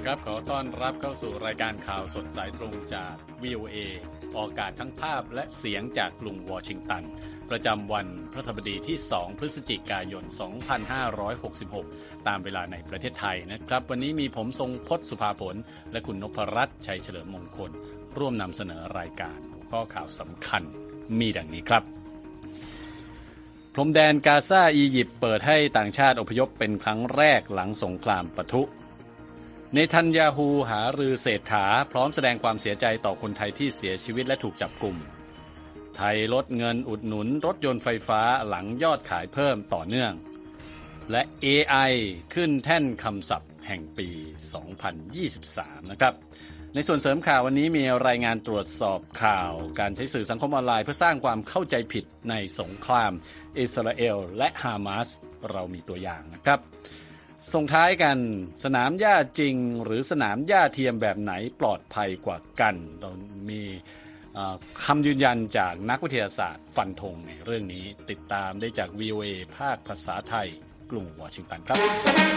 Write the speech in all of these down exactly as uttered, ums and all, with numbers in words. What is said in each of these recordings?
ครับขอต้อนรับเข้าสู่รายการข่าวสดสายตรงจาก วี โอ เอ ออกอากาศทั้งภาพและเสียงจากกรุงวอชิงตันประจำวันพฤหัสบดีที่สองพฤศจิกายนสองพันห้าร้อยหกสิบหกตามเวลาในประเทศไทยนะครับวันนี้มีผมทรงพจน์สุภาผลและคุณนพรัตน์ชัยเฉลิมมงคลร่วมนำเสนอรายการหัวข้อข่าวสำคัญมีดังนี้ครับพรมแดนกาซาอียิปต์เปิดให้ต่างชาติอพยพเป็นครั้งแรกหลังสงครามปะทุเนทันยาฮูหารือเศรษฐาพร้อมแสดงความเสียใจต่อคนไทยที่เสียชีวิตและถูกจับกุมไทยลดเงินอุดหนุนรถยนต์ไฟฟ้าหลังยอดขายเพิ่มต่อเนื่องและ เอ ไอ ขึ้นแท่นคำศัพท์แห่งปี สองพันยี่สิบสาม นะครับในส่วนเสริมข่าววันนี้มีรายงานตรวจสอบข่าวการใช้สื่อสังคมออนไลน์เพื่อสร้างความเข้าใจผิดในสงครามอิสราเอลและฮามาสเรามีตัวอย่างนะครับส่งท้ายกันสนามหญ้าจริงหรือสนามหญ้าเทียมแบบไหนปลอดภัยกว่ากันเรามีคำยืนยันจากนักวิทยาศาสตร์ฟันธงในเรื่องนี้ติดตามได้จาก วี โอ เอ ภาคภาษาไทยกรุงวอชิงตันครับ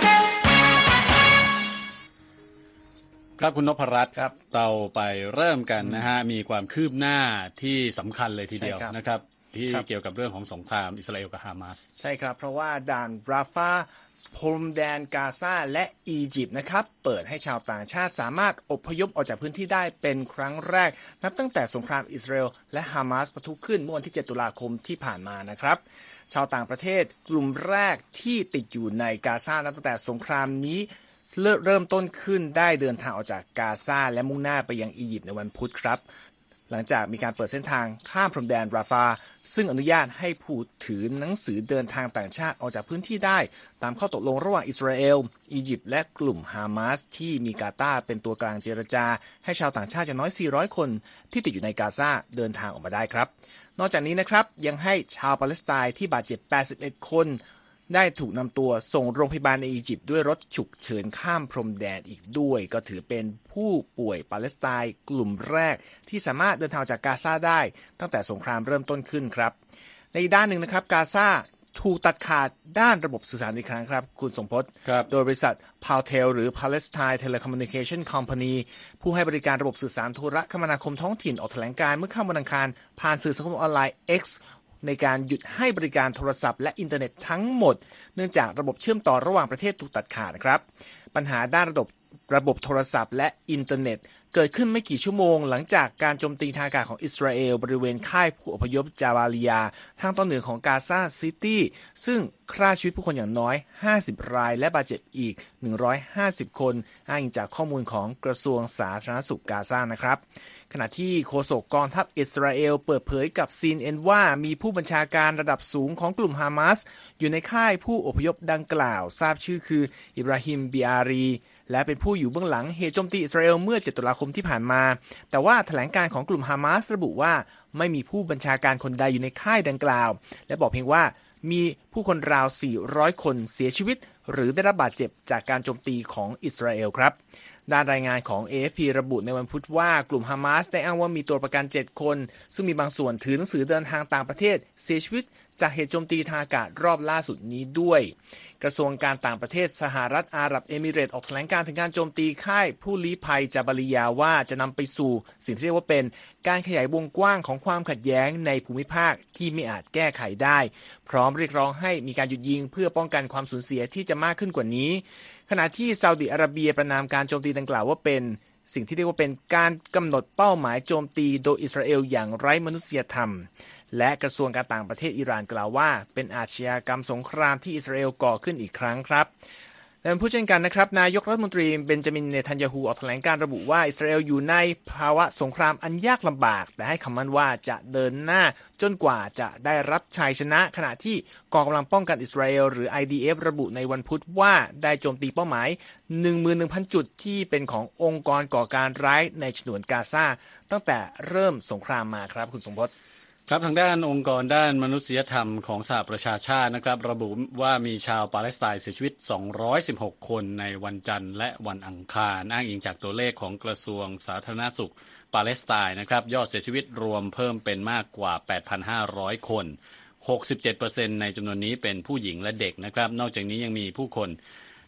ครับคุณนพรัตน์ครับเราไปเริ่มกันนะฮะมีความคืบหน้าที่สำคัญเลยทีเดียวนะครับที่เกี่ยวกับเรื่องของสงครามอิสราเอลกับฮามาสใช่ครับเพราะว่าด่านราฟาพรมแดนกาซาและอียิปต์นะครับเปิดให้ชาวต่างชาติสามารถอพยพออกจากพื้นที่ได้เป็นครั้งแรกนับตั้งแต่สงครามอิสราเอลและฮามาสปะทุขึ้นเมื่อวันที่เจ็ดตุลาคมที่ผ่านมานะครับชาวต่างประเทศกลุ่มแรกที่ติดอยู่ในกาซานับตั้งแต่สงครามนี้เริ่มต้นขึ้นได้เดินทางออกจากกาซาและมุ่งหน้าไปยังอียิปต์ในวันพุธครับหลังจากมีการเปิดเส้นทางข้ามพรมแดนราฟาซึ่งอนุญาตให้ผู้ถือหนังสือเดินทางต่างชาติออกจากพื้นที่ได้ตามข้อตกลงระหว่างอิสราเอลอียิปต์และกลุ่มฮามาสที่มีกาตาร์เป็นตัวกลางเจรจาให้ชาวต่างชาติอย่างน้อยสี่ร้อยคนที่ติดอยู่ในกาซาเดินทางออกมาได้ครับนอกจากนี้นะครับยังให้ชาวปาเลสไตน์ที่บาดเจ็บแปดสิบเอ็ดคนได้ถูกนำตัวส่งโรงพยาบาลในอียิปต์ด้วยรถฉุกเฉินข้ามพรมแดนอีกด้วยก็ถือเป็นผู้ป่วยปาเลสไตน์กลุ่มแรกที่สามารถเดินทางจากกาซาได้ตั้งแต่สงครามเริ่มต้นขึ้นครับในด้านหนึ่งนะครับกาซาถูกตัดขาดด้านระบบสื่อสารอีกครั้งครับคุณสมพศโดยบริษัท Paltel หรือ Palestine Telecommunication Company ผู้ให้บริการระบบสื่อสารโทรคมนาคมท้องถิ่นออกแถลงการเมื่อค่ำวันอังคารผ่านสื่อสังคมออนไลน์ Xในการหยุดให้บริการโทรศัพท์และอินเทอร์เน็ตทั้งหมดเนื่องจากระบบเชื่อมต่อระหว่างประเทศถูกตัดขาดนะครับปัญหาด้านระบบระบบโทรศัพท์และอินเทอร์เน็ตเกิดขึ้นไม่กี่ชั่วโมงหลังจากการโจมตีทางอากาศของอิสราเอลบริเวณค่ายผู้อพยพจาบาลียาทางตอนเหนือของกาซาซิตี้ซึ่งฆ่าชีวิตผู้คนอย่างน้อยห้าสิบรายและบาดเจ็บอีกหนึ่งร้อยห้าสิบคนอ้างอิงจากข้อมูลของกระทรวงสาธารณสุขกาซานะครับขณะที่โฆษกกองทัพอิสราเอลเปิดเผยกับ ซี เอ็น เอ็น ว่ามีผู้บัญชาการระดับสูงของกลุ่มฮามาสอยู่ในค่ายผู้อพยพดังกล่าวทราบชื่อคืออิบราฮิมบิอารีและเป็นผู้อยู่เบื้องหลังเหตุโจมตีอิสราเอลเมื่อเจ็ดตุลาคมที่ผ่านมาแต่ว่าแถลงการของกลุ่มฮามาสระบุว่าไม่มีผู้บัญชาการคนใดอยู่ในค่ายดังกล่าวและบอกเพียงว่ามีผู้คนราวสี่ร้อยคนเสียชีวิตหรือได้รับบาดเจ็บจากการโจมตีของอิสราเอลครับด้านรายงานของ เอ เอฟ พี ระบุในวันพุธว่ากลุ่มฮามาสได้อ้างว่ามีตัวประกันเจ็ดคนซึ่งมีบางส่วนถือหนังสือเดินทางต่างประเทศเสียชีวิตจากเหตุโจมตีทางอากาศรอบล่าสุดนี้ด้วยกระทรวงการต่างประเทศสหรัฐอาหรับเอมิเรตส์ออกแถลงการถึงการโจมตีค่ายผู้ลี้ภัยจาบาลียาว่าจะนำไปสู่สิ่งที่เรียกว่าเป็นการขยายวงกว้างของความขัดแย้งในภูมิภาคที่ไม่อาจแก้ไขได้พร้อมเรียกร้องให้มีการหยุดยิงเพื่อป้องกันความสูญเสียที่จะมากขึ้นกว่านี้ขณะที่ซาอุดิอาระเบียประณามการโจมตีดังกล่าวว่าเป็นสิ่งที่เรียกว่าเป็นการกำหนดเป้าหมายโจมตีโดยอิสราเอลอย่างไร้มนุษยธรรมและกระทรวงการต่างประเทศอิหร่านกล่าวว่าเป็นอาชญากรรมสงครามที่อิสราเอลก่อขึ้นอีกครั้งครับและพูดเช่นกันนะครับนายกรัฐมนตรีเบนจามินเนทันยาฮูออกแถลงการระบุว่าอิสราเอลอยู่ในภาวะสงครามอันยากลำบากแต่ให้คำมั่นว่าจะเดินหน้าจนกว่าจะได้รับชัยชนะขณะที่กองกำลังป้องกันอิสราเอลหรือ ไอ ดี เอฟ ระบุในวันพุธว่าได้โจมตีเป้าหมาย หนึ่งหมื่นหนึ่งพัน จุดที่เป็นขององค์กรก่อการร้ายในฉนวนกาซาตั้งแต่เริ่มสงครามมาครับคุณสมพศครับทางด้านองค์กรด้านมนุษยธรรมของสหประชาชาตินะครับระบุว่ามีชาวปาเลสไตน์เสียชีวิตสองร้อยสิบหกคนในวันจันทร์และวันอังคารอ้างอิงจากตัวเลขของกระทรวงสาธารณสุขปาเลสไตน์นะครับยอดเสียชีวิตรวมเพิ่มเป็นมากกว่า แปดพันห้าร้อย คน หกสิบเจ็ดเปอร์เซ็นต์ ในจำนวนนี้เป็นผู้หญิงและเด็กนะครับนอกจากนี้ยังมีผู้คน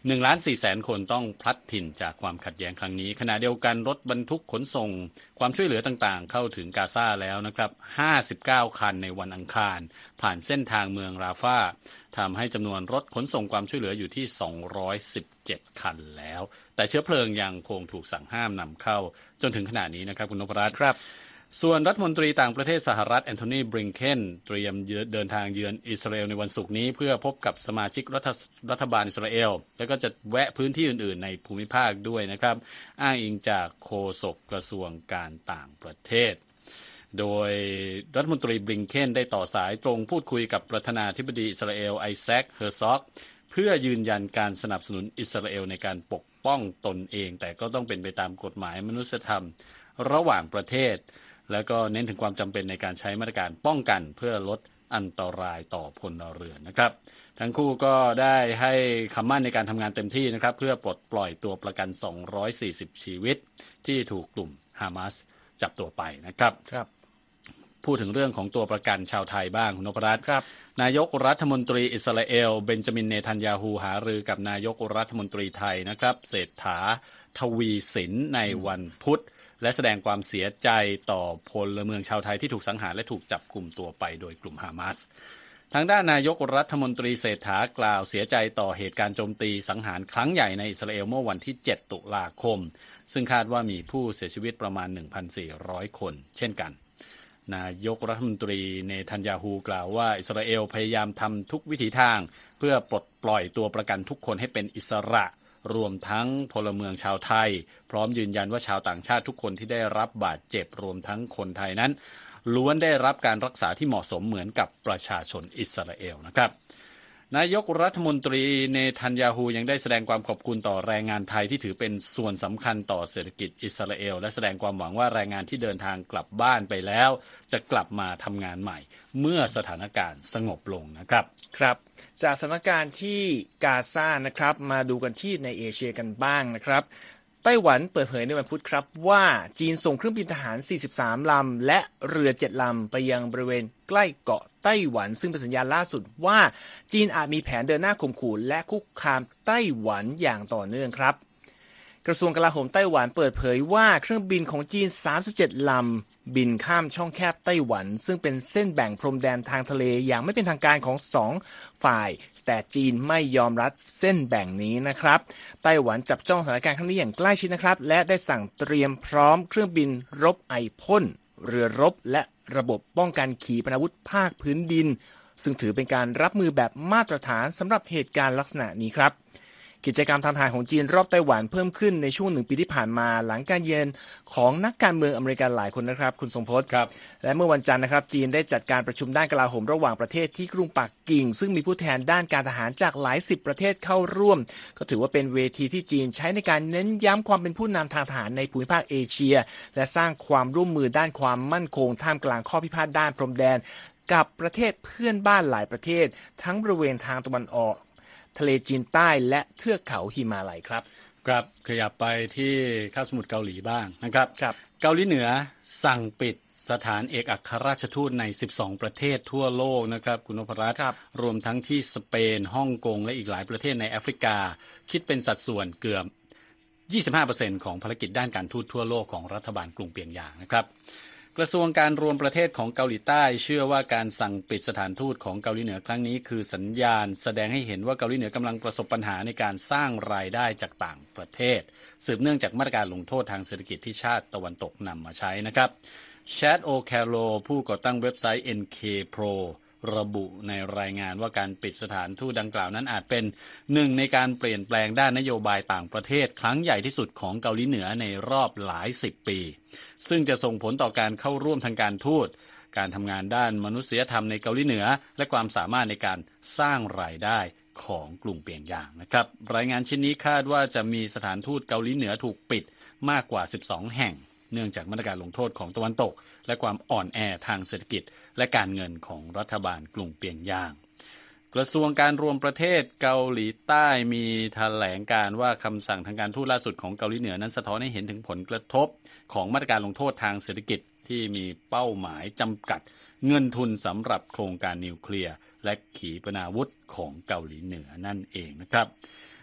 หนึ่งล้านสี่แสนคนต้องพลัดถิ่นจากความขัดแย้งครั้งนี้ขณะเดียวกันรถบรรทุกขนส่งความช่วยเหลือต่างๆเข้าถึงกาซาแล้วนะครับห้าสิบเก้าคันในวันอังคารผ่านเส้นทางเมืองราฟาทำให้จำนวนรถขนส่งความช่วยเหลืออยู่ที่สองร้อยสิบเจ็ดคันแล้วแต่เชื้อเพลิงยังคงถูกสั่งห้ามนำเข้าจนถึงขณะนี้นะครับคุณนพรัตน์ครับส่วนรัฐมนตรีต่างประเทศสหรัฐแอนโทนีบริงเคนเตรียมเดินทางเยือนอิสราเอลในวันศุกร์นี้เพื่อพบกับสมาชิกรัฐรัฐบาลอิสราเอลแล้วก็จะแวะพื้นที่อื่นๆในภูมิภาคด้วยนะครับอ้างอิงจากโฆษกกระทรวงการต่างประเทศโดยรัฐมนตรีบริงเคนได้ต่อสายตรงพูดคุยกับประธานาธิบดีอิสราเอลไอแซคเฮอร์ซอกเพื่อยืนยันการสนับสนุนอิสราเอลในการปกป้องตนเองแต่ก็ต้องเป็นไปตามกฎหมายมนุษยธรรมระหว่างประเทศแล้วก็เน้นถึงความจำเป็นในการใช้มาตรการป้องกันเพื่อลดอันตรายต่อพลเรือนนะครับทั้งคู่ก็ได้ให้คำมั่นในการทำงานเต็มที่นะครับเพื่อปลดปล่อยตัวประกันสองร้อยสี่สิบชีวิตที่ถูกกลุ่มฮามาสจับตัวไปนะครับครับพูดถึงเรื่องของตัวประกันชาวไทยบ้างคุณนพรัตน์ครับนายกรัฐมนตรีอิสราเอลเบนจามินเนทันยาฮูหารือกับนายกรัฐมนตรีไทยนะครับเศรษฐาทวีสินในวันพุธและแสดงความเสียใจต่อพลเมืองชาวไทยที่ถูกสังหารและถูกจับกลุ่มตัวไปโดยกลุ่มฮามาสทางด้านนายกรัฐมนตรีเศรษฐากล่าวเสียใจต่อเหตุการณ์โจมตีสังหารครั้งใหญ่ในอิสราเอลเมื่อวันที่เจ็ดตุลาคมซึ่งคาดว่ามีผู้เสียชีวิตประมาณ หนึ่งพันสี่ร้อย คนเช่นกันนายกรัฐมนตรีเนทันยาฮูกล่าวว่าอิสราเอลพยายามทำทุกวิถีทางเพื่อปลดปล่อยตัวประกันทุกคนให้เป็นอิสระรวมทั้งพลเมืองชาวไทยพร้อมยืนยันว่าชาวต่างชาติทุกคนที่ได้รับบาดเจ็บรวมทั้งคนไทยนั้นล้วนได้รับการรักษาที่เหมาะสมเหมือนกับประชาชนอิสราเอลนะครับนายกรัฐมนตรีเนทันยาฮูยังได้แสดงความขอบคุณต่อแรงงานไทยที่ถือเป็นส่วนสำคัญต่อเศรษฐกิจอิสราเอลและแสดงความหวังว่าแรงงานที่เดินทางกลับบ้านไปแล้วจะกลับมาทำงานใหม่เมื่อสถานการณ์สงบลงนะครับครับจากสถานการณ์ที่กาซานะครับมาดูกันที่ในเอเชียกันบ้างนะครับไต้หวันเปิดเผยในวันพุธครับว่าจีนส่งเครื่องบินทหารสี่สิบสามลำและเรือเจ็ดลำไปยังบริเวณใกล้เกาะไต้หวันซึ่งเป็นสัญญาณล่าสุดว่าจีนอาจมีแผนเดินหน้าข่มขู่และคุกคามไต้หวันอย่างต่อเนื่องครับกระทรวงกลาโหมไต้หวันเปิดเผยว่าเครื่องบินของจีนสามสิบเจ็ดลำบินข้ามช่องแคบไต้หวันซึ่งเป็นเส้นแบ่งพรมแดนทางทะเลอย่างไม่เป็นทางการของสองฝ่ายแต่จีนไม่ยอมรับเส้นแบ่งนี้นะครับไต้หวันจับจ้องสถานการณ์ครั้งนี้อย่างใกล้ชิดนะครับและได้สั่งเตรียมพร้อมเครื่องบินรบไอพ่นเรือรบและระบบป้องกันขีปนาวุธภาคพื้นดินซึ่งถือเป็นการรับมือแบบมาตรฐานสำหรับเหตุการณ์ลักษณะนี้ครับกิจกรรมทางทหารของจีนรอบไต้หวันเพิ่มขึ้นในช่วงหนึ่งปีที่ผ่านมาหลังการเยือนของนักการเมืองอเมริกันหลายคนนะครับคุณทรงพจน์ครับและเมื่อวันจันทร์นะครับจีนได้จัดการประชุมด้านกลาโหมระหว่างประเทศที่กรุงปักกิ่งซึ่งมีผู้แทนด้านการทหารจากหลายสิบประเทศเข้าร่วมก็ถือว่าเป็นเวทีที่จีนใช้ในการเน้นย้ำความเป็นผู้นำทางทหารในภูมิภาคเอเชียและสร้างความร่วมมือด้านความมั่นคงท่ามกลางข้อพิพาทด้านพรมแดนกับประเทศเพื่อนบ้านหลายประเทศทั้งบริเวณทางตะวันออกทะเลจีนใต้และเทือกเขาหิมาลัยครับครับขยับไปที่คาบสมุทรเกาหลีบ้างนะครับครับเกาหลีเหนือสั่งปิดสถานเอกอัครราชทูตในสิบสองประเทศทั่วโลกนะครับคุณนพรัตน์รวมทั้งที่สเปนฮ่องกงและอีกหลายประเทศในแอฟริกาคิดเป็นสัดส่วนเกือบ ยี่สิบห้าเปอร์เซ็นต์ ของภารกิจด้านการทูตทั่วโลกของรัฐบาลกรุงเปียงยางนะครับกระทรวงการรวมประเทศของเกาหลีใต้เชื่อว่าการสั่งปิดสถานทูตของเกาหลีเหนือครั้งนี้คือสัญญาณแสดงให้เห็นว่าเกาหลีเหนือกำลังประสบปัญหาในการสร้างรายได้จากต่างประเทศสืบเนื่องจากมาตรการลงโทษทางเศรษฐกิจที่ชาติตะวันตกนำมาใช้นะครับแชดโอแคโรผู้ก่อตั้งเว็บไซต์ เอ็น เค โปร ระบุในรายงานว่าการปิดสถานทูตดังกล่าวนั้นอาจเป็นหนึ่งในการเปลี่ยนแปลงด้านนโยบายต่างประเทศครั้งใหญ่ที่สุดของเกาหลีเหนือในรอบหลายสิบปีซึ่งจะส่งผลต่อการเข้าร่วมทางการทูตการทำงานด้านมนุษยธรรมในเกาหลีเหนือและความสามารถในการสร้างรายได้ของกลุ่มเปียงยางนะครับรายงานชิ้นนี้คาดว่าจะมีสถานทูตเกาหลีเหนือถูกปิดมากกว่าสิบสองแห่งเนื่องจากมาตรการลงโทษของตะวันตกและความอ่อนแอทางเศรษฐกิจและการเงินของรัฐบาลกรุงเปียงยางกระทรวงการรวมประเทศเกาหลีใต้มีแถลงการว่าคำสั่งทางการทูตล่าสุดของเกาหลีเหนือนั้นสะท้อนให้เห็นถึงผลกระทบของมาตรการลงโทษทางเศรษฐกิจที่มีเป้าหมายจำกัดเงินทุนสำหรับโครงการนิวเคลียร์และขีปนาวุธของเกาหลีเหนือนั่นเองนะครับ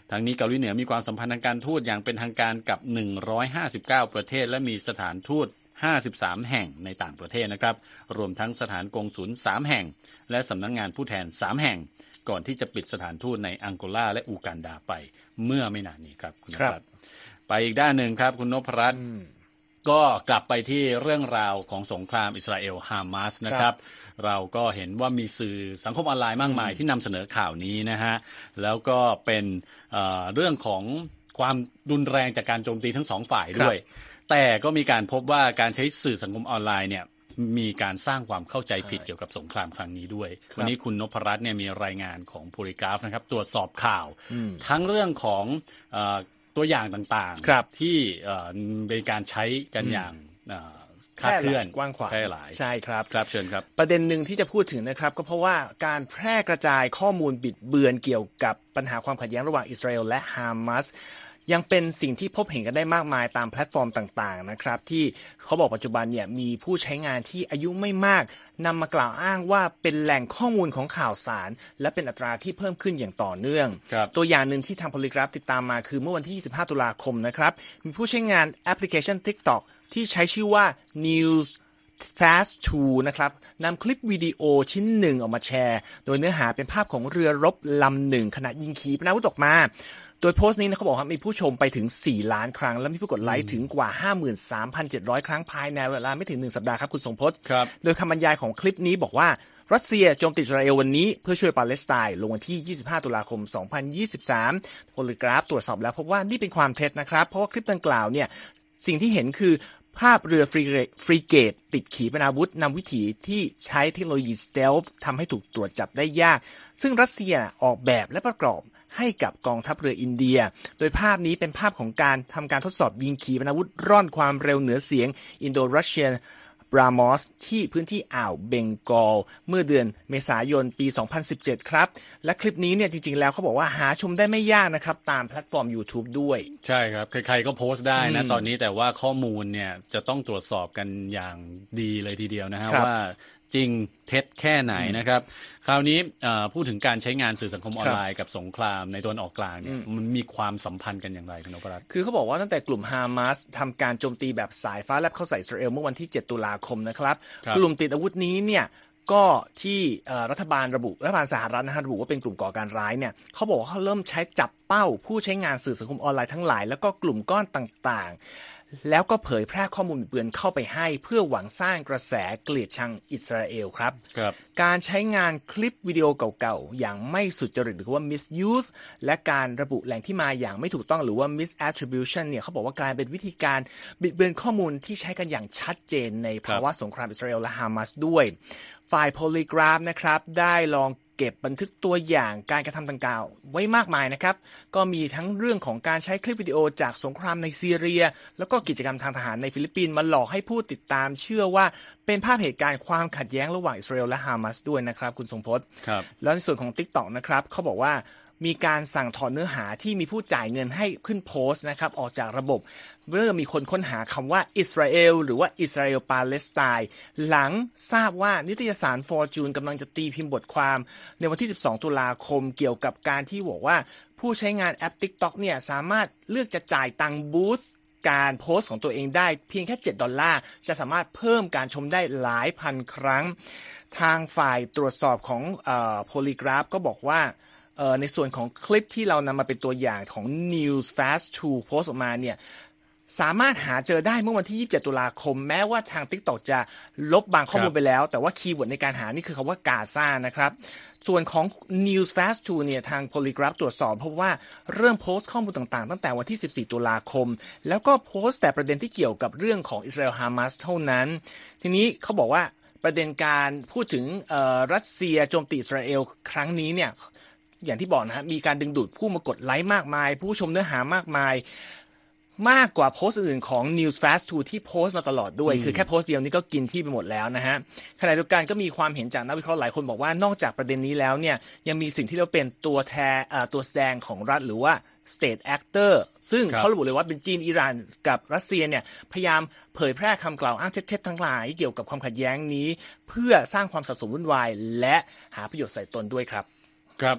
ทั้งนี้เกาหลีเหนือมีความสัมพันธ์ทางการทูตอย่างเป็นทางการกับหนึ่งร้อยห้าสิบเก้าประเทศและมีสถานทูตห้าสิบสามแห่งในต่างประเทศนะครับรวมทั้งสถานกงสุลสามแห่งและสำนักงานผู้แทนสามแห่งก่อนที่จะปิดสถานทูตในอังโกลาและอูกันดาไปเมื่อไม่นานนี้ครับคุณนพรัตน์ไปอีกด้านหนึ่งครับคุณนพรัตน์ก็กลับไปที่เรื่องราวของสงครามอิสราเอลฮามาสนะครับเราก็เห็นว่ามีสื่อสังคมออนไลน์มากมายที่นำเสนอข่าวนี้นะฮะแล้วก็เป็นเอ่อเรื่องของความรุนแรงจากการโจมตีทั้งสองฝ่ายด้วยแต่ก็มีการพบว่าการใช้สื่อสังคมออนไลน์เนี่ยมีการสร้างความเข้าใจผิดเกี่ยวกับสงครามครั้งนี้ด้วยวันนี้คุณนพรัตน์เนี่ยมีรายงานของโพลีกราฟนะครับตรวจสอบข่าวทั้งเรื่องของเอ่อตัวอย่างต่างๆที่เป็นการใช้กันอย่างคลาดเคลื่อนกว้างขวางแพร่หลายใช่ครับครับเชิญครับประเด็นหนึ่งที่จะพูดถึงนะครับก็เพราะว่าการแพร่กระจายข้อมูลบิดเบือนเกี่ยวกับปัญหาความขัดแย้งระหว่างอิสราเอลและฮามาสยังเป็นสิ่งที่พบเห็นกันได้มากมายตามแพลตฟอร์มต่างๆนะครับที่เขาบอกปัจจุบันเนี่ยมีผู้ใช้งานที่อายุไม่มากนำมากล่าวอ้างว่าเป็นแหล่งข้อมูลของข่าวสารและเป็นอัตราที่เพิ่มขึ้นอย่างต่อเนื่องตัวอย่างหนึ่งที่ทางโพลีกราฟติดตามมาคือเมื่อวันที่ยี่สิบห้าตุลาคมนะครับมีผู้ใช้งานแอปพลิเคชัน TikTok ที่ใช้ชื่อว่า News Fast ทู นะครับนำคลิปวิดีโอชิ้นหนึ่งออกมาแชร์โดยเนื้อหาเป็นภาพของเรือรบลำหนึ่งขณะยิงขีปนาวุธออกมาโดยโพสต์นี้นะเขาบอกว่ามีผู้ชมไปถึงสี่ล้านครั้งและมีผู้กดไลค์ถึงกว่า ห้าหมื่นสามพันเจ็ดร้อย ครั้งภายในเวลาไม่ถึงหนึ่งสัปดาห์ครับคุณทรงพจน์โดยคำบรรยายของคลิปนี้บอกว่ารัสเซียโจมตีอิสราเอลวันนี้เพื่อช่วยปาเลสไตน์ลงวันที่ยี่สิบห้าตุลาคมสองพันยี่สิบสามโพลีกราฟตรวจสอบแล้วพบว่านี่เป็นความเท็จนะครับเพราะว่าคลิปดังกล่าวเนี่ยสิ่งที่เห็นคือภาพเรือฟรีเกตติดขีปนาวุธนำวิถีที่ใช้เทคโนโลยีสเตลฟ์ทำให้ถูกตรวจจับได้ยากซึ่งรัสเซียออกแบบและประกอบให้กับกองทัพเรืออินเดียโดยภาพนี้เป็นภาพของการทำการทดสอบยิงขีปนาวุธร่อนความเร็วเหนือเสียงอินโดรัสเซียนบรามอสที่พื้นที่อ่าวเบงกอลเมื่อเดือนเมษายนปีสองพันสิบเจ็ดครับและคลิปนี้เนี่ยจริงๆแล้วเขาบอกว่าหาชมได้ไม่ยากนะครับตามแพลตฟอร์ม YouTube ด้วยใช่ครับใครๆก็โพสต์ได้นะตอนนี้แต่ว่าข้อมูลเนี่ยจะต้องตรวจสอบกันอย่างดีเลยทีเดียวนะฮะว่าจริงเท็จแค่ไหนนะครับคราวนี้พูดถึงการใช้งานสื่อสังคมออนไลน์กับสงครามในตะวันออกกลางเนี่ยมันมีความสัมพันธ์กันอย่างไรคุณนพรัตน์คือเขาบอกว่าตั้งแต่กลุ่มฮามาสทำการโจมตีแบบสายฟ้าแลบเข้าใส่อิสราเอลเมื่อวันที่เจ็ดตุลาคมนะครับกลุ่มติดอาวุธนี้เนี่ยก็ที่รัฐบาลระบุรัฐบาลสหรัฐนะฮะระบุว่าเป็นกลุ่มก่อการร้ายเนี่ยเขาบอกว่าเขาเริ่มใช้จับเป้าผู้ใช้งานสื่อสังคมออนไลน์ทั้งหลายแล้วก็กลุ่มก้อนต่างๆแล้วก็เผยแพร่ข้อมูลบิดเบือนเข้าไปให้เพื่อหวังสร้างกระแสเกลียดชังอิสราเอลครับการใช้งานคลิปวิดีโอเก่าๆอย่างไม่สุจริตหรือว่า misuse และการระบุแหล่งที่มาอย่างไม่ถูกต้องหรือว่า misattribution เนี่ยเขาบอกว่ากลายเป็นวิธีการบิดเบือนข้อมูลที่ใช้กันอย่างชัดเจนในภาวะสงครามอิสราเอลและฮามาสด้วยฝ่ายโพลีกราฟนะครับได้ลองเก็บบันทึกตัวอย่างการกระทำดังกล่าวไว้มากมายนะครับก็มีทั้งเรื่องของการใช้คลิปวิดีโอจากสงครามในซีเรียแล้วก็กิจกรรมทางทหารในฟิลิปปินส์มาหลอกให้ผู้ติดตามเชื่อว่าเป็นภาพเหตุการณ์ความขัดแย้งระหว่างอิสราเอลและฮามาสด้วยนะครับคุณทรงพจน์แล้วในส่วนของ TikTok นะครับเขาบอกว่ามีการสั่งถอนเนื้อหาที่มีผู้จ่ายเงินให้ขึ้นโพสต์นะครับออกจากระบบเมื่อมีคนค้นหาคำว่าอิสราเอลหรือว่าอิสราเอลปาเลสไตน์หลังทราบว่านิตยสาร Fortune กำลังจะตีพิมพ์บทความในวันที่สิบสองตุลาคมเกี่ยวกับการที่บอกว่าผู้ใช้งานแอป TikTok เนี่ยสามารถเลือกจะจ่ายตังค์บูสต์การโพสต์ของตัวเองได้เพียงแค่เจ็ดดอลลาร์จะสามารถเพิ่มการชมได้หลายพันครั้งทางฝ่ายตรวจสอบของเอ่อ Polygraph ก็บอกว่าในส่วนของคลิปที่เรานำมาเป็นตัวอย่างของ News Fast ทู โพสต์ออกมาเนี่ยสามารถหาเจอได้เมื่อวันที่ยี่สิบเจ็ดตุลาคมแม้ว่าทาง TikTok จะลบบางข้อมูลไปแล้วแต่ว่าคีย์เวิร์ดในการหานี่คือคำว่ากาซานะครับส่วนของ News Fast ทูเนี่ยทาง Polygraph ตรวจสอบพบว่าเริ่มโพสต์ข้อมูลต่างๆตั้งแต่วันที่สิบสี่ตุลาคมแล้วก็โพสต์แต่ประเด็นที่เกี่ยวกับเรื่องของอิสราเอลฮามาสเท่านั้นทีนี้เขาบอกว่าประเด็นการพูดถึงรัสเซียโจมตีอิสราเอลครั้งนี้เนี่ยอย่างที่บอกนะฮะมีการดึงดูดผู้มากดไลค์มากมายผู้ชมเนื้อหามากมายมากกว่าโพสต์อื่นของ News Fast ทูที่โพสต์มาตลอดด้วยคือแค่โพสต์เดียวนี้ก็กินที่ไปหมดแล้วนะฮะขณะเดียวกันก็มีความเห็นจากนักวิเคราะห์หลายคนบอกว่านอกจากประเด็นนี้แล้วเนี่ยยังมีสิ่งที่เราเป็นตัวแทนตัวแสดงของรัฐหรือว่า State Actor ซึ่งเขาระบุเลยว่าเป็นจีนอิหร่านกับรัสเซียเนี่ยพยายามเผยแพร่คำกล่าวอ้างเท็จๆทั้งหลายเกี่ยวกับความขัดแย้งนี้เพื่อสร้างความสับสนวุ่นวายและหาประโยชน์ใส่ตนด้วยครับครับ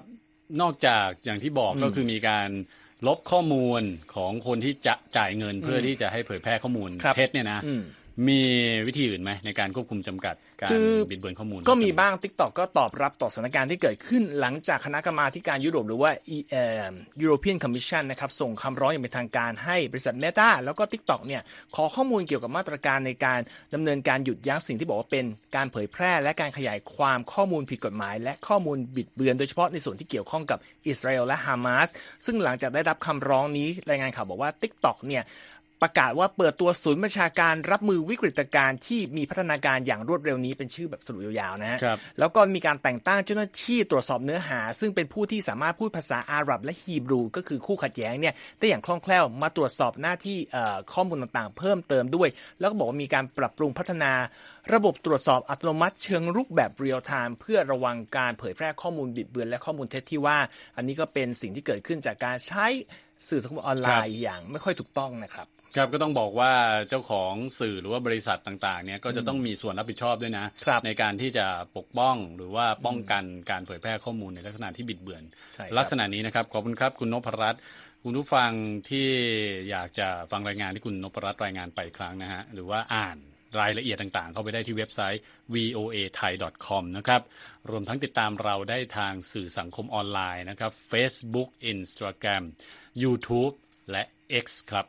นอกจากอย่างที่บอกก็คือมีการลบข้อมูลของคนที่จะจ่ายเงินเพื่อที่จะให้เผยแพร่ข้อมูลเท็จเนี่ยนะมีวิธีอื่นไหมในการควบคุมจำกัดการบิดเบือนข้อมูลก็มีบ้าง TikTok ก็ตอบรับต่อสถานการณ์ที่เกิดขึ้นหลังจากคณะกรรมาธิการยุโรปหรือว่า European Commission นะครับส่งคำร้องอย่างเป็นทางการให้บริษัท Meta แล้วก็ TikTok เนี่ยขอข้อมูลเกี่ยวกับมาตรการในการดำเนินการหยุดยั้งสิ่งที่บอกว่าเป็นการเผยแพร่และการขยายความข้อมูลผิดกฎหมายและข้อมูลบิดเบือนโดยเฉพาะในส่วนที่เกี่ยวข้องกับอิสราเอลและฮามาสซึ่งหลังจากได้รับคำร้องนี้รายงานข่าวบอกว่า TikTok เนี่ยประกาศว่าเปิดตัวศูนย์บัญชาการรับมือวิกฤตการณ์ที่มีพัฒนาการอย่างรวดเร็วนี้เป็นชื่อแบบสรุปยาวๆนะฮะแล้วก็มีการแต่งตั้งเจ้าหน้าที่ตรวจสอบเนื้อหาซึ่งเป็นผู้ที่สามารถพูดภาษาอาหรับและฮีบรูก็คือคู่ขัดแย้งเนี่ยได้อย่างคล่องแคล่วมาตรวจสอบหน้าที่ข้อมูลต่างๆเพิ่มเติมด้วยแล้วก็บอกว่ามีการปรับปรุงพัฒนาระบบตรวจสอบอัตโนมัติเชิงรุกแบบเรียลไทม์เพื่อระวังการเผยแพร่ข้อมูลบิดเบือนและข้อมูลเท็จที่ว่าอันนี้ก็เป็นสิ่งที่เกิดขึ้นจากการใช้สื่อสังคมออนไลน์อย่างไม่ค่อยถูกต้องนะครับครับก็ต้องบอกว่าเจ้าของสื่อหรือว่าบริษัทต่างๆเนี่ยก็จะต้องมีส่วนรับผิดชอบด้วยนะในการที่จะปกป้องหรือว่าป้องกันการเผยแพร่ข้อมูลในลักษณะที่บิดเบือนลักษณะนี้นะครับขอบคุณครับคุณนพรัตน์คุณผู้ฟังที่อยากจะฟังรายงานที่คุณนพรัตน์รายงานไปครั้งนะฮะหรือว่าอ่านรายละเอียดต่างๆเข้าไปได้ที่เว็บไซต์ วี โอ เอ ไทย ดอท คอม นะครับรวมทั้งติดตามเราได้ทางสื่อสังคมออนไลน์นะครับ Facebook Instagram YouTube และ X ครับ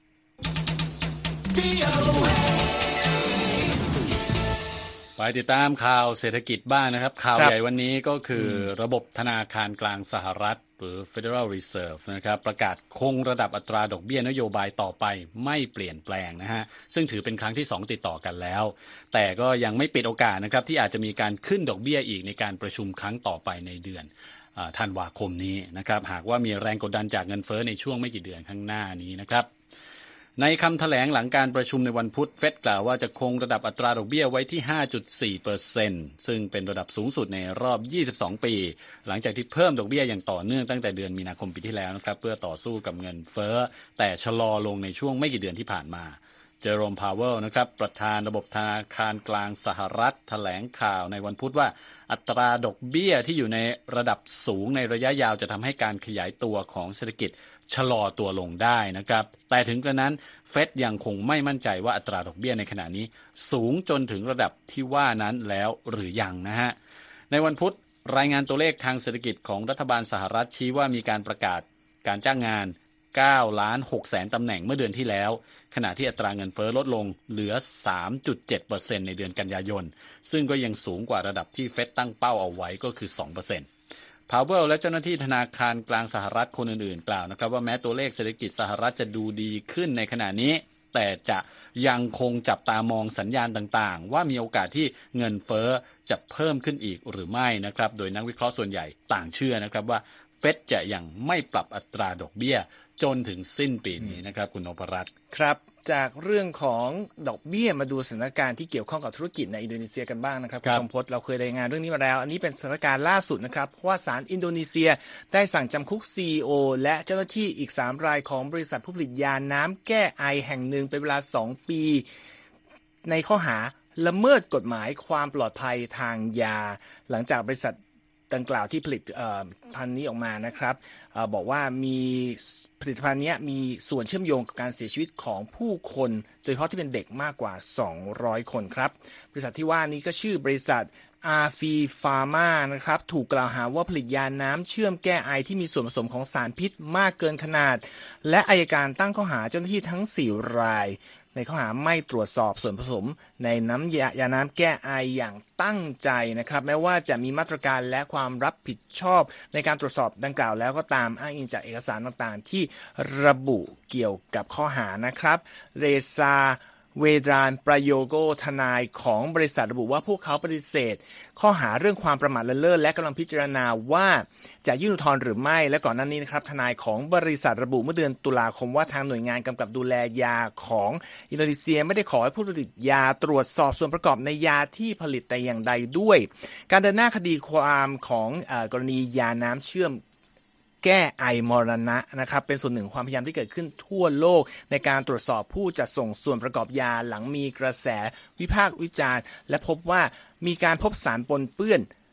ไปติดตามข่าวเศรษฐกิจบ้างนะครับข่าวใหญ่วันนี้ก็คือระบบธนาคารกลางสหรัฐหรือ Federal Reserve นะครับประกาศคงระดับอัตราดอกเบี้ยนโยบายต่อไปไม่เปลี่ยนแปลงนะฮะซึ่งถือเป็นครั้งที่สองติดต่อกันแล้วแต่ก็ยังไม่ปิดโอกาสนะครับที่อาจจะมีการขึ้นดอกเบี้ยอีกในการประชุมครั้งต่อไปในเดือนธันวาคมนี้นะครับหากว่ามีแรงกดดันจากเงินเฟ้อในช่วงไม่กี่เดือนข้างหน้านี้นะครับในคำแถลงหลังการประชุมในวันพุธเฟดกล่าวว่าจะคงระดับอัตราดอกเบี้ยไว้ที่ ห้าจุดสี่เปอร์เซ็นต์ ซึ่งเป็นระดับสูงสุดในรอบยี่สิบสองปีหลังจากที่เพิ่มดอกเบี้ยอย่างต่อเนื่องตั้งแต่เดือนมีนาคมปีที่แล้วนะครับเพื่อต่อสู้กับเงินเฟ้อแต่ชะลอลงในช่วงไม่กี่เดือนที่ผ่านมาเจอโรมพาวเวลนะครับประธานระบบธนาคารกลางสหรัฐแถลงข่าวในวันพุธว่าอัตราดอกเบี้ยที่อยู่ในระดับสูงในระยะยาวจะทำให้การขยายตัวของเศรษฐกิจชะลอตัวลงได้นะครับแต่ถึงกระนั้นเฟดยังคงไม่มั่นใจว่าอัตราดอกเบี้ยในขณะนี้สูงจนถึงระดับที่ว่านั้นแล้วหรือยังนะฮะในวันพุธรายงานตัวเลขทางเศรษฐกิจของรัฐบาลสหรัฐชี้ว่ามีการประกาศการจ้างงานเก้าล้านหกแสนตำแหน่งเมื่อเดือนที่แล้วขณะที่อัตราเงินเฟ้อลดลงเหลือ สามจุดเจ็ดเปอร์เซ็นต์ ในเดือนกันยายนซึ่งก็ยังสูงกว่าระดับที่เฟดตั้งเป้าเอาไว้ก็คือ สองเปอร์เซ็นต์พาวเวลและเจ้าหน้าที่ธนาคารกลางสหรัฐคนอื่นๆกล่าวนะครับว่าแม้ตัวเลขเศรษฐกิจสหรัฐจะดูดีขึ้นในขณะนี้แต่จะยังคงจับตามองสัญญาณต่างๆว่ามีโอกาสที่เงินเฟ้อจะเพิ่มขึ้นอีกหรือไม่นะครับโดยนักวิเคราะห์ส่วนใหญ่ต่างเชื่อนะครับว่าเฟดจะยังไม่ปรับอัตราดอกเบี้ยจนถึงสิ้นปีนี้นะครับคุณนพรัตน์ครับจากเรื่องของดอกเบี้ยมาดูสถานการณ์ที่เกี่ยวข้องกับธุรกิจในอินโดนีเซียกันบ้างนะครับคุณชมพจน์เราเคยรายงานเรื่องนี้มาแล้วอันนี้เป็นสถานการณ์ล่าสุดนะครับเพราะว่าศาลอินโดนีเซียได้สั่งจำคุก ซี อี โอ และเจ้าหน้าที่อีกสามรายของบริษัทผู้ผลิตยาน้ำแก้ไอแห่งหนึ่งเป็นเวลาสองปีในข้อหาละเมิดกฎหมายความปลอดภัยทางยาหลังจากบริษัทดังกล่าวที่ผลิตภัณฑ์นี้ออกมานะครับบอกว่ามีผลิตภัณฑ์นี้มีส่วนเชื่อมโยงกับการเสียชีวิตของผู้คนโดยเฉพาะที่เป็นเด็กมากกว่าสองร้อยคนครับบริษัทที่ว่านี้ก็ชื่อบริษัทอาฟีฟาร์มานะครับถูกกล่าวหาว่าผลิตยาน้ำเชื่อมแก้ไอที่มีส่วนผสมของสารพิษมากเกินขนาดและอัยการตั้งข้อหาเจ้าหน้าที่ทั้งสี่รายในข้อหาไม่ตรวจสอบส่วนผสมในน้ำยายาน้ำแก้ไออย่างตั้งใจนะครับแม้ว่าจะมีมาตรการและความรับผิดชอบในการตรวจสอบดังกล่าวแล้วก็ตามอ้างอิงจากเอกสารต่างๆที่ระบุเกี่ยวกับข้อหานะครับเรซาเวดรานประโยโกทนายของบริษัทระบุว่าพวกเขาปฏิเสธข้อหาเรื่องความประมาทเลินเล่อและกำลังพิจารณาว่าจะยื่นอุทธรณ์หรือไม่และก่อนหน้านี้นะครับทนายของบริษัทระบุเมื่อเดือนตุลาคมว่าทางหน่วยงานกำกับดูแลยาของอินโดนีเซียไม่ได้ขอให้ผู้ผลิตยาตรวจสอบส่วนประกอบในยาที่ผลิตแต่อย่างใดด้วยการเดินหน้าคดีความของเอ่อกรณียาน้ำเชื่อมแก้ไอมรณะนะครับเป็นส่วนหนึ่งความพยายามที่เกิดขึ้นทั่วโลกในการตรวจสอบผู้จัดส่งส่วนประกอบยาหลังมีกระแสวิพากษ์วิจารณ์และพบว่ามีการพบสารปนเปื้อน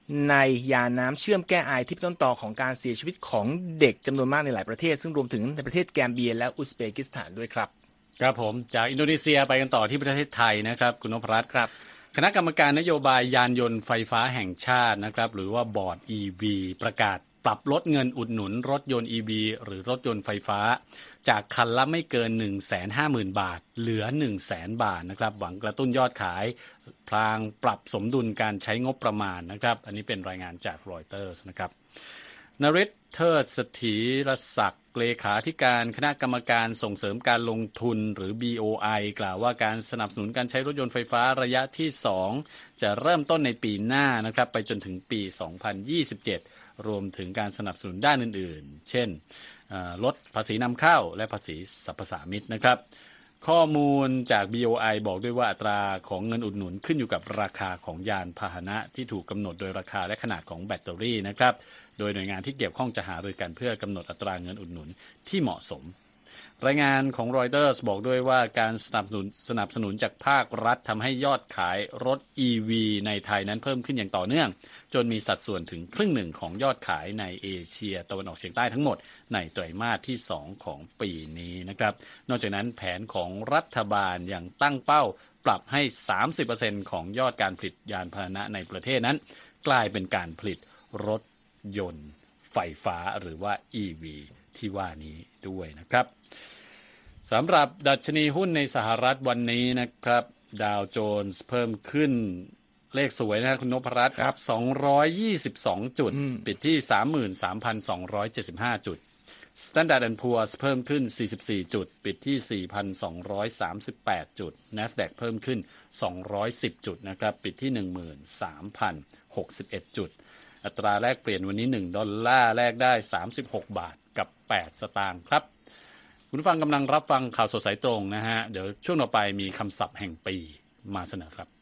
ในยาน้ำเชื่อมแก้ไอที่เป็นต้นตอของการเสียชีวิตของเด็กจำนวนมากในหลายประเทศซึ่งรวมถึงในประเทศแกมเบียและอุซเบกิสถานด้วยครับครับผมจากอินโดนีเซียไปกันต่อที่ประเทศไทยนะครับคุณนพรัตน์ครับคณะกรรมการนโยบายยานยนต์ไฟฟ้าแห่งชาตินะครับหรือว่าบอร์ด อี วี ประกาศปรับลดเงินอุดหนุนรถยนต์ อี วี หรือรถยนต์ไฟฟ้าจากคันละไม่เกิน หนึ่งแสนห้าหมื่น บาทเหลือ หนึ่งแสน บาทนะครับหวังกระตุ้นยอดขายพลางปรับสมดุลการใช้งบประมาณนะครับอันนี้เป็นรายงานจากรอยเตอร์สนะครับนฤทธิ์เทิดเสถียรศักดิ์เลขาธิการคณะกรรมการส่งเสริมการลงทุนหรือ บี โอ ไอ กล่าวว่าการสนับสนุนการใช้รถยนต์ไฟฟ้าระยะที่สองจะเริ่มต้นในปีหน้านะครับไปจนถึงปีสองพันยี่สิบเจ็ดรวมถึงการสนับสนุนด้านอื่นๆเช่นลดภาษีนำเข้าและภาษีสรรพสามิตนะครับข้อมูลจาก บี โอ ไอ บอกด้วยว่าอัตราของเงินอุดหนุนขึ้นอยู่กับราคาของยานพาหนะที่ถูกกำหนดโดยราคาและขนาดของแบตเตอรี่นะครับโดยหน่วยงานที่เกี่ยวข้องจะหารือกันเพื่อกำหนดอัตราเงินอุดหนุนที่เหมาะสมรายงานของรอยเตอร์สบอกด้วยว่าการสนับสนุนสนับสนุนจากภาครัฐทำให้ยอดขายรถ อี วี ในไทยนั้นเพิ่มขึ้นอย่างต่อเนื่องจนมีสัดส่วนถึงครึ่งหนึ่งของยอดขายในเอเชียตะวันออกเฉียงใต้ทั้งหมดในไตรมาสที่สองของปีนี้นะครับนอกจากนั้นแผนของรัฐบาลยังตั้งเป้าปรับให้ สามสิบเปอร์เซ็นต์ ของยอดการผลิตยานพาหนะในประเทศนั้นกลายเป็นการผลิตรถยนต์ไฟฟ้าหรือว่า อี วี ที่ว่านี้ด้วยนะครับสำหรับดัชนีหุ้นในสหรัฐวันนี้นะครับดาวโจนส์เพิ่มขึ้นเลขสวยนะครับคุณนพรัตน์ครับสองร้อยยี่สิบสองจุดปิดที่ สามหมื่นสามพันสองร้อยเจ็ดสิบห้า จุด Standard แอนด์ Poor's เพิ่มขึ้นสี่สิบสี่จุดปิดที่ สี่พันสองร้อยสามสิบแปด จุด NASDAQ เพิ่มขึ้นสองร้อยสิบจุดนะครับปิดที่ หนึ่งหมื่นสามพันหกสิบเอ็ด จุดอัตราแลกเปลี่ยนวันนี้หนึ่งดอลลาร์แลกได้สามสิบหกบาทกับแปดสตางค์ครับคุณผู้ฟังกำลังรับฟังข่าวสดสายตรงนะฮะเดี๋ยวช่วงต่อไปมีคำศัพท์แห่งปีมาเสนอครับ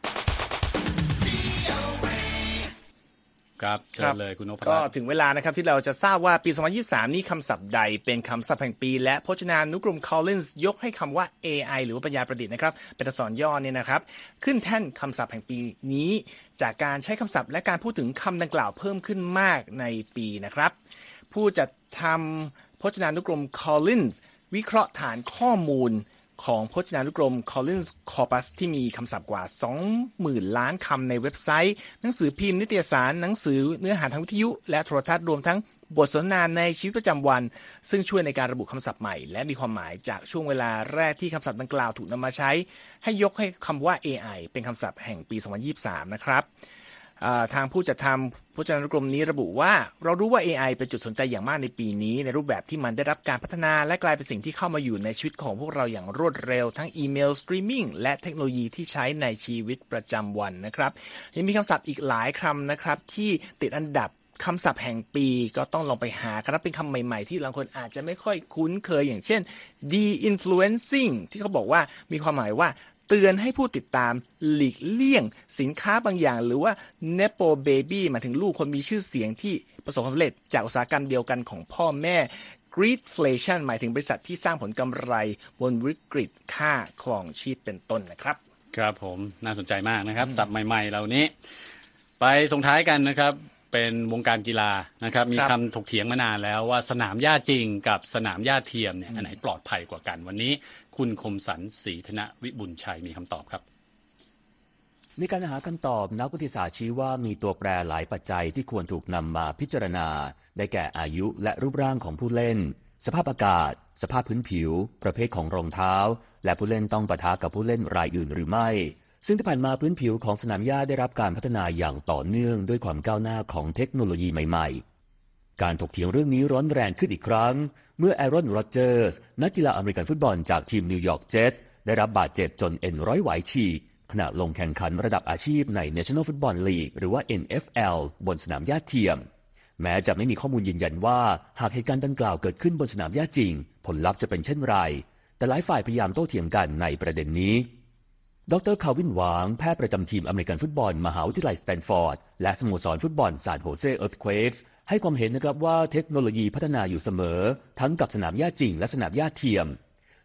ครับเชิญเลยคุณนพรัตน์ก็ถึงเวลานะครับที่เราจะทราบว่าปีสองพันยี่สิบสามนี้คำศัพท์ใดเป็นคำศัพท์แห่งปีและพจนานุกรม Collins ยกให้คำว่า เอ ไอ หรือว่าปัญญาประดิษฐ์นะครับเป็นอักษรย่อเนี่ยนะครับขึ้นแท่นคำศัพท์แห่งปีนี้จากการใช้คำศัพท์และการพูดถึงคำดังกล่าวเพิ่มขึ้นมากในปีนะครับผู้จัดทำพจนานุกรม Collins วิเคราะห์ฐานข้อมูลของพจนานุกรม Collins Corpus ที่มีคำศัพท์กว่า สองหมื่น ล้านคำในเว็บไซต์หนังสือพิมพ์นิตยสารหนังสือเนื้อหาทางวิทยุและโทรทัศน์รวมทั้งบทสนทนาในชีวิตประจำวันซึ่งช่วยในการระบุคำศัพท์ใหม่และมีความหมายจากช่วงเวลาแรกที่คำศัพท์ดังกล่าวถูกนำมาใช้ให้ยกให้คำว่า เอ ไอ เป็นคำศัพท์แห่งปี สองพันยี่สิบสาม นะครับทางผู้จัดทำพจนานุกรมนี้ระบุว่าเรารู้ว่า เอ ไอ เป็นจุดสนใจอย่างมากในปีนี้ในรูปแบบที่มันได้รับการพัฒนาและกลายเป็นสิ่งที่เข้ามาอยู่ในชีวิตของพวกเราอย่างรวดเร็วทั้งอีเมลสตรีมมิ่งและเทคโนโลยีที่ใช้ในชีวิตประจำวันนะครับยังมีคำศัพท์อีกหลายคำนะครับที่ติดอันดับคำศัพท์แห่งปีก็ต้องลองไปหาครับเป็นคำใหม่ๆที่บางคนอาจจะไม่ค่อยคุ้นเคยอย่างเช่น de-influencing ที่เขาบอกว่ามีความหมายว่าเตือนให้ผู้ติดตามหลีกเลี่ยงสินค้าบางอย่างหรือว่า nepo baby หมายถึงลูกคนมีชื่อเสียงที่ประสบความสำเร็จจากอุตสาหกรรมเดียวกันของพ่อแม่ greedflation หมายถึงบริษัทที่สร้างผลกำไรบนวิกฤตค่าครองชีพเป็นต้นนะครับครับผมน่าสนใจมากนะครับศัพท์ใหม่ๆเหล่านี้ไปส่งท้ายกันนะครับเป็นวงการกีฬานะครับมีคำถกเถียงมานานแล้วว่าสนามหญ้าจริงกับสนามหญ้าเทียมเนี่ยอันไหนปลอดภัยกว่ากันวันนี้คุณคมสันต์ศรีธนวิบุญชัยมีคำตอบครับในการหาคำตอบนักวิทยาศาสตร์ชี้ว่ามีตัวแปรหลายปัจจัยที่ควรถูกนำมาพิจารณาได้แก่อายุและรูปร่างของผู้เล่นสภาพอากาศสภาพพื้นผิวประเภทของรองเท้าและผู้เล่นต้องปะทะกับผู้เล่นรายอื่นหรือไม่ซึ่งที่ผ่านมาพื้นผิวของสนามหญ้าได้รับการพัฒนาอย่างต่อเนื่องด้วยความก้าวหน้าของเทคโนโลยีใหม่ๆการถกเถียงเรื่องนี้ร้อนแรงขึ้นอีกครั้งเมื่อแอรอน โรเจอร์สนักกีฬาอเมริกันฟุตบอลจากทีมนิวยอร์กเจ็ตส์ได้รับบาดเจ็บจนเอ็นร้อยหวายฉีกขณะลงแข่งขันระดับอาชีพใน National Football League หรือว่า เอ็น เอฟ แอล บนสนามหญ้าเทียมแม้จะไม่มีข้อมูลยืนยันว่าหากเหตุการณ์ดังกล่าวเกิดขึ้นบนสนามหญ้าจริงผลลัพธ์จะเป็นเช่นไรแต่หลายฝ่ายพยายามโต้เถียงกันในประเด็นนี้ดร.คาวินหวางแพทย์ประจำทีมอเมริกันฟุตบอลมหาวิทยาลัยสแตนฟอร์ดและสโมสรฟุตบอลซานโฮเซเอิร์ธเควกส์ให้ความเห็นนะครับว่าเทคโนโลยีพัฒนาอยู่เสมอทั้งกับสนามหญ้าจริงและสนามหญ้าเทียม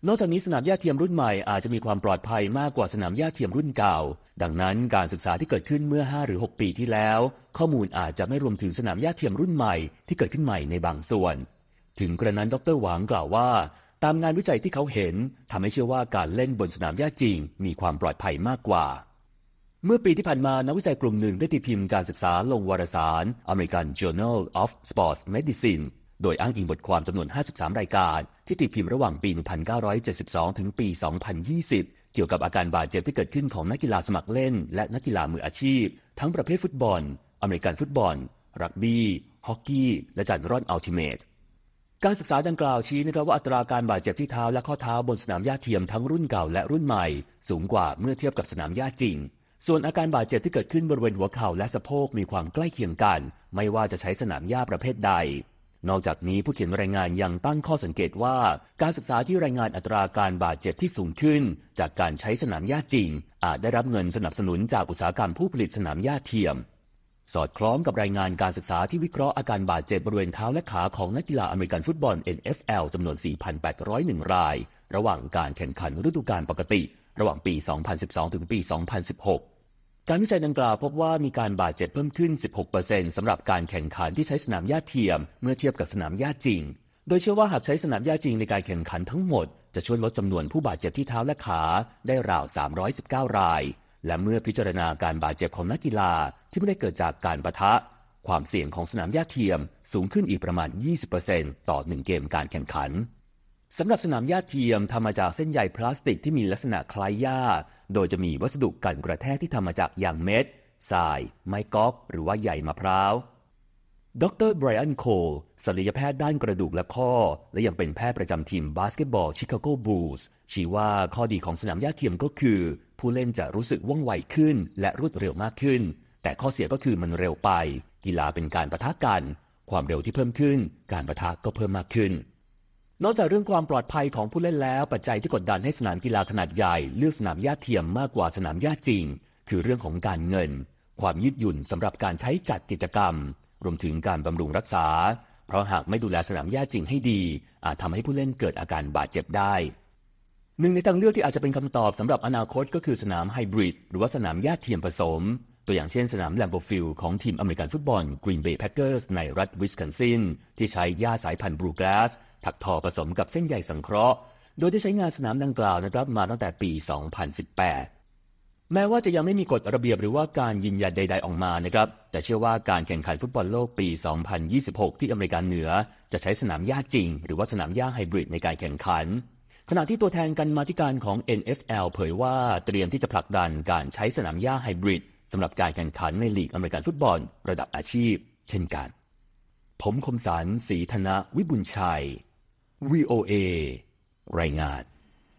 นอกจากนี้สนามหญ้าเทียมรุ่นใหม่อาจจะมีความปลอดภัยมากกว่าสนามหญ้าเทียมรุ่นเก่าดังนั้นการศึกษาที่เกิดขึ้นเมื่อห้าหรือหกปีที่แล้วข้อมูลอาจจะไม่รวมถึงสนามหญ้าเทียมรุ่นใหม่ที่เกิดขึ้นใหม่ในบางส่วนถึงกระนั้นดร.หวังกล่าวว่าตามงานวิจัยที่เขาเห็นทำให้เชื่อว่าการเล่นบนสนามหญ้าจริงมีความปลอดภัยมากกว่าเมื่อปีที่ผ่านมานักวิจัยกลุ่มหนึ่งได้ตีพิมพ์การศึกษาลงวารสาร American Journal of Sports Medicine โดยอ้างอิงบทความจำนวนห้าสิบสามรายการที่ตีพิมพ์ระหว่างปีหนึ่งพันเก้าร้อยเจ็ดสิบสองถึงปีสองพันยี่สิบเกี่ยวกับอาการบาดเจ็บที่เกิดขึ้นของนักกีฬาสมัครเล่นและนักกีฬามืออาชีพทั้งประเภทฟุตบอลอเมริกันฟุตบอลรักบี้ฮอกกี้และจัดร่อนอัลติเมทการศึกษาดังกล่าวชี้นะครับว่าอัตราการบาดเจ็บที่เท้าและข้อเท้าบนสนามหญ้าเทียมทั้งรุ่นเก่าและรุ่นใหม่สูงกว่าเมื่อเทียบกับสนามหญ้าจริงส่วนอาการบาดเจ็บที่เกิดขึ้นบริเวณหัวเข่าและสะโพกมีความใกล้เคียงกันไม่ว่าจะใช้สนามหญ้าประเภทใดนอกจากนี้ผู้เขียนรายงานยังตั้งข้อสังเกตว่าการศึกษาที่รายงานอัตราการบาดเจ็บที่สูงขึ้นจากการใช้สนามหญ้าจริงอาจได้รับเงินสนับสนุนจากอุตสาหกรรมผู้ผลิตสนามหญ้าเทียมสอดคล้องกับรายงานการศึกษาที่วิเคราะห์อาการบาดเจ็บบริเวณเท้าและขาของนักกีฬาอเมริกันฟุตบอล เอ็น เอฟ แอล จำนวน สี่พันแปดร้อยเอ็ด รายระหว่างการแข่งขันฤดูกาลปกติระหว่างปี สองพันสิบสอง ถึงปี สองพันสิบหกการวิจัยดังกล่าวพบว่ามีการบาดเจ็บเพิ่มขึ้น สิบหกเปอร์เซ็นต์ สำหรับการแข่งขันที่ใช้สนามหญ้าเทียมเมื่อเทียบกับสนามหญ้าจริงโดยเชื่อว่าหากใช้สนามหญ้าจริงในการแข่งขันทั้งหมดจะช่วยลดจำนวนผู้บาดเจ็บที่เท้าและขาได้ราวสามร้อยสิบเก้ารายและเมื่อพิจารณาการบาดเจ็บของนักกีฬาที่ไม่ได้เกิดจากการปะทะความเสี่ยงของสนามหญ้าเทียมสูงขึ้นอีกประมาณ ยี่สิบเปอร์เซ็นต์ ต่อหนึ่งเกมการแข่งขันสำหรับสนามหญ้าเทียมทำมาจากเส้นใยพลาสติกที่มีลักษณะคล้ายหญ้าโดยจะมีวัสดุกันกระแทกที่ทำมาจากยางเม็ดทรายไม้กอล์ฟหรือว่าใยมะพร้าวดรไบรอันโคลศัลยแพทย์ด้านกระดูกและข้อและยังเป็นแพทย์ประจำทีมบาสเกตบอลชิคาโกบูลส์ชี้ว่าข้อดีของสนามหญ้าเทียมก็คือผู้เล่นจะรู้สึกว่องไวขึ้นและรวดเร็วมากขึ้นแต่ข้อเสียก็คือมันเร็วไปกีฬาเป็นการปะทะกันความเร็วที่เพิ่มขึ้นการปะทะก็เพิ่มมากขึ้นนอกจากเรื่องความปลอดภัยของผู้เล่นแล้วปัจจัยที่กดดันให้สนามกีฬาขนาดใหญ่เลือกสนามหญ้าเทียมมากกว่าสนามหญ้าจริงคือเรื่องของการเงินความยืดหยุ่นสำหรับการใช้จัดกิจกรรมรวมถึงการบำรุงรักษาเพราะหากไม่ดูแลสนามหญ้าจริงให้ดีอาจทำให้ผู้เล่นเกิดอาการบาดเจ็บได้หนึ่งในทางเลือกที่อาจจะเป็นคำตอบสำหรับอนาคตก็คือสนามไฮบริดหรือว่าสนามหญ้าเทียมผสมตัวอย่างเช่นสนามแลมโบฟิลด์ของทีมอเมริกันฟุตบอลกรีนเบย์แพ็คเกอร์สในรัฐวิสคอนซินที่ใช้หญ้าสายพันธุ์บลูกราสถักทอผสมกับเส้นใยสังเคราะห์โดยได้ใช้งานสนามดังกล่าวนะครับมาตั้งแต่ปี สองพันสิบแปดแม้ว่าจะยังไม่มีกฎระเบียบหรือว่าการยืนยันใดๆออกมานะครับแต่เชื่อว่าการแข่งขันฟุตบอลโลกปี สองพันยี่สิบหก ที่อเมริกาเหนือจะใช้สนามหญ้าจริงหรือว่าสนามหญ้าไฮบริดในการแข่งขันขณะที่ตัวแทนกันมาธิการของ เอ็น เอฟ แอล เผยว่าเตรียมที่จะผลักดันการใช้สนามหญ้าไฮบริดสำหรับการแข่งขันในลีกอเมริกันฟุตบอลระดับอาชีพเช่นกันผมคมสันต์ ศรีธนวิบุญชัย วี โอ เอ รายงาน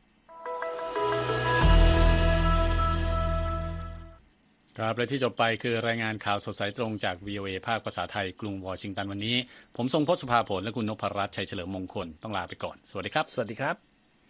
ครับและที่จบไปคือรายงานข่าวสดสายตรงจาก วี โอ เอ ภาคภาษาไทยกรุงวอชิงตันวันนี้ผมทรงพจน์สุภาผลและคุณนพรัตน์ชัยเฉลิมมงคลต้องลาไปก่อนสวัสดีครับสวัสดีครับ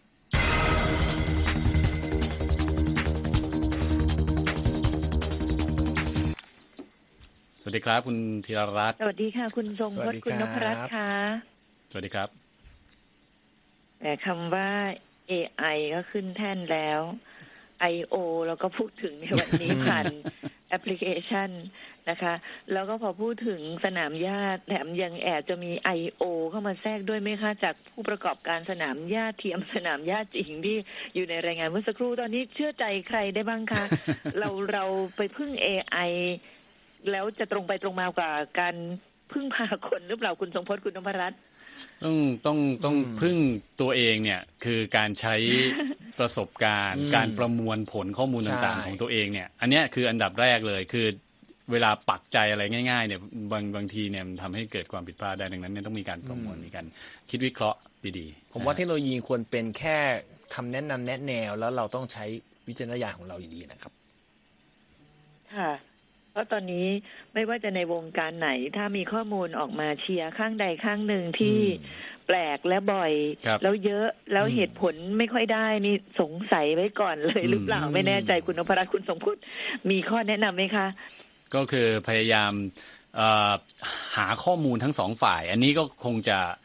สวัสดีครับคุณธีรรัตน์สวัสดีค่ะคุณทรงพจน์คุณนพรัตน์ค่ะสวัสดีครับแต่คำว่า เอ ไอ ก็ขึ้นแท่นแล้ว ไอ โอ เราก็พูดถึงในวันนี้ ผ่านแอปพลิเคชันนะคะแล้วก็พอพูดถึงสนามหญ้าแถมยังแอบจะมี ไอ โอ เข้ามาแทรกด้วยไหมคะจากผู้ประกอบการสนามหญ้าเทียมสนามหญ้าจริงที่อยู่ในรายงานเมื่อสักครู่ตอนนี้เชื่อใจใครได้บ้างคะ เราเราไปพึ่ง เอ ไอ แล้วจะตรงไปตรงมากว่าการพึ่งพาคนหรือเปล่าคุณทรงพจน์คุณนพรัตน์ต้องต้องต้องพึ่งตัวเองเนี่ยคือการใช้ประสบการณ์การประมวลผลข้อมูลต่างๆของตัวเองเนี่ยอันนี้คืออันดับแรกเลยคือเวลาปักใจอะไรง่ายๆเนี่ยบางบางทีเนี่ยมันทำให้เกิดความผิดพลาดได้ดังนั้นเนี่ยต้องมีการประมวลมีการคิดวิเคราะห์ดีๆผมว่าเทคโนโลยีควรเป็นแค่คำแนะนำแนะแนวแล้วเราต้องใช้วิจารณญาณของเราอยู่ดีนะครับค่ะเพราะตอนนี้ไม่ว่าจะในวงการไหนถ้ามีข้อมูลออกมาเชียร์ข้างใดข้างหนึ่งที่แปลกและบ่อยแล้วเยอะแล้วเหตุผลไม่ค่อยได้นี่สงสัยไว้ก่อนเลยหรือเปล่าไม่แน่ใจคุณนพรัตน์คุณทรงพจน์มีข้อแนะนำไหมคะก็คือพยายามหาข้อมูลทั้งสองฝ่ายอันนี้ก็คงจะ